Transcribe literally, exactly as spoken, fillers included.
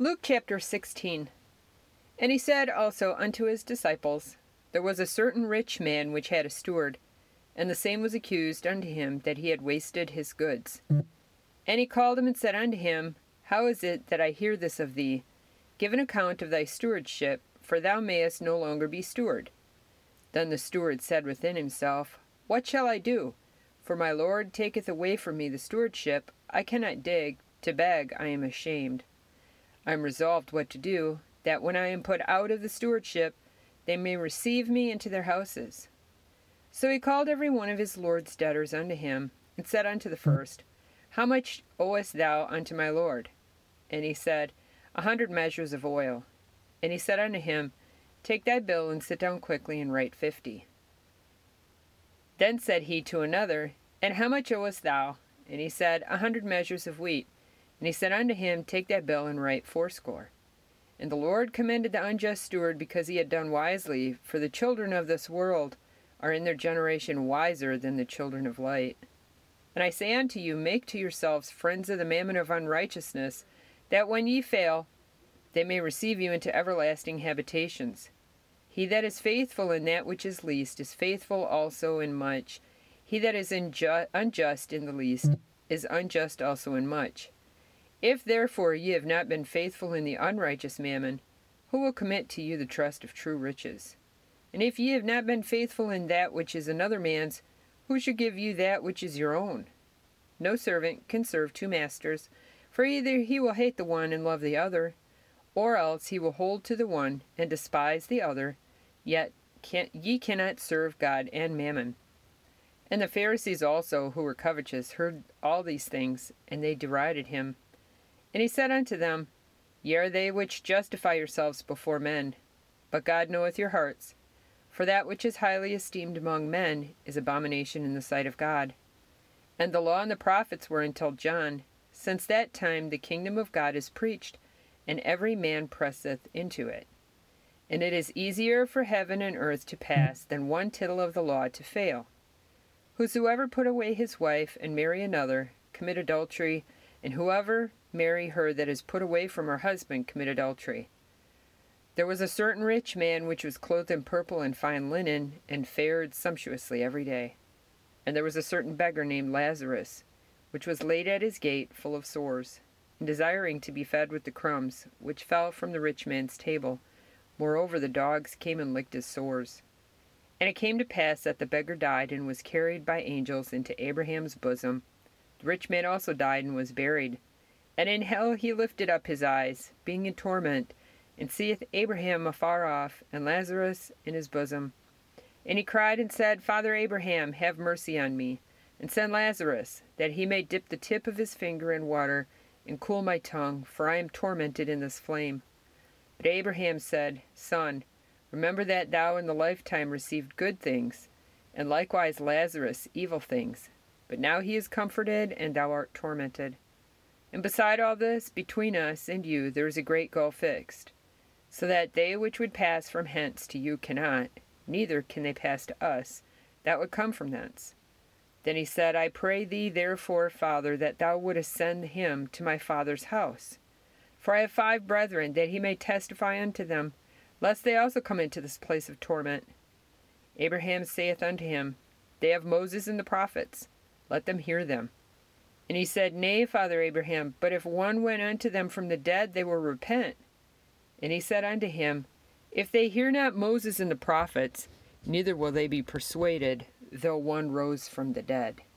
Luke chapter sixteen. And he said also unto his disciples, There was a certain rich man which had a steward, and the same was accused unto him that he had wasted his goods. And he called him and said unto him, How is it that I hear this of thee? Give an account of thy stewardship, for thou mayest no longer be steward. Then the steward said within himself, What shall I do? For my Lord taketh away from me the stewardship. I cannot dig, to beg I am ashamed. I am resolved what to do, that when I am put out of the stewardship, they may receive me into their houses. So he called every one of his Lord's debtors unto him, and said unto the first, How much owest thou unto my Lord? And he said, A hundred measures of oil. And he said unto him, Take thy bill, and sit down quickly, and write fifty. Then said he to another, And how much owest thou? And he said, A hundred measures of wheat. And he said unto him, Take that bill, and write fourscore. And the Lord commended the unjust steward, because he had done wisely, for the children of this world are in their generation wiser than the children of light. And I say unto you, make to yourselves friends of the mammon of unrighteousness, that when ye fail, they may receive you into everlasting habitations. He that is faithful in that which is least is faithful also in much. He that is inju- unjust in the least is unjust also in much. If therefore ye have not been faithful in the unrighteous mammon, who will commit to you the trust of true riches? And if ye have not been faithful in that which is another man's, who shall give you that which is your own? No servant can serve two masters, for either he will hate the one and love the other, or else he will hold to the one and despise the other. Yet can, ye cannot serve God and mammon. And the Pharisees also, who were covetous, heard all these things, and they derided him. And he said unto them, Ye are they which justify yourselves before men, but God knoweth your hearts. For that which is highly esteemed among men is abomination in the sight of God. And the law and the prophets were until John. Since that time the kingdom of God is preached, and every man presseth into it. And it is easier for heaven and earth to pass than one tittle of the law to fail. Whosoever put away his wife and marry another, commit adultery, and whoever marry her that is put away from her husband, commit adultery. There was a certain rich man which was clothed in purple and fine linen, and fared sumptuously every day. And there was a certain beggar named Lazarus, which was laid at his gate, full of sores, and desiring to be fed with the crumbs which fell from the rich man's table. Moreover, the dogs came and licked his sores. And it came to pass that the beggar died, and was carried by angels into Abraham's bosom. The rich man also died, and was buried. And in hell he lifted up his eyes, being in torment, and seeth Abraham afar off, and Lazarus in his bosom. And he cried and said, Father Abraham, have mercy on me, and send Lazarus, that he may dip the tip of his finger in water, and cool my tongue, for I am tormented in this flame. But Abraham said, Son, remember that thou in the lifetime received good things, and likewise Lazarus evil things. But now he is comforted, and thou art tormented. And beside all this, between us and you there is a great gulf fixed, so that they which would pass from hence to you cannot, neither can they pass to us that would come from thence. Then he said, I pray thee therefore, Father, that thou wouldest send him to my father's house. For I have five brethren, that he may testify unto them, lest they also come into this place of torment. Abraham saith unto him, They have Moses and the prophets, let them hear them. And he said, Nay, Father Abraham, but if one went unto them from the dead, they will repent. And he said unto him, If they hear not Moses and the prophets, neither will they be persuaded, though one rose from the dead.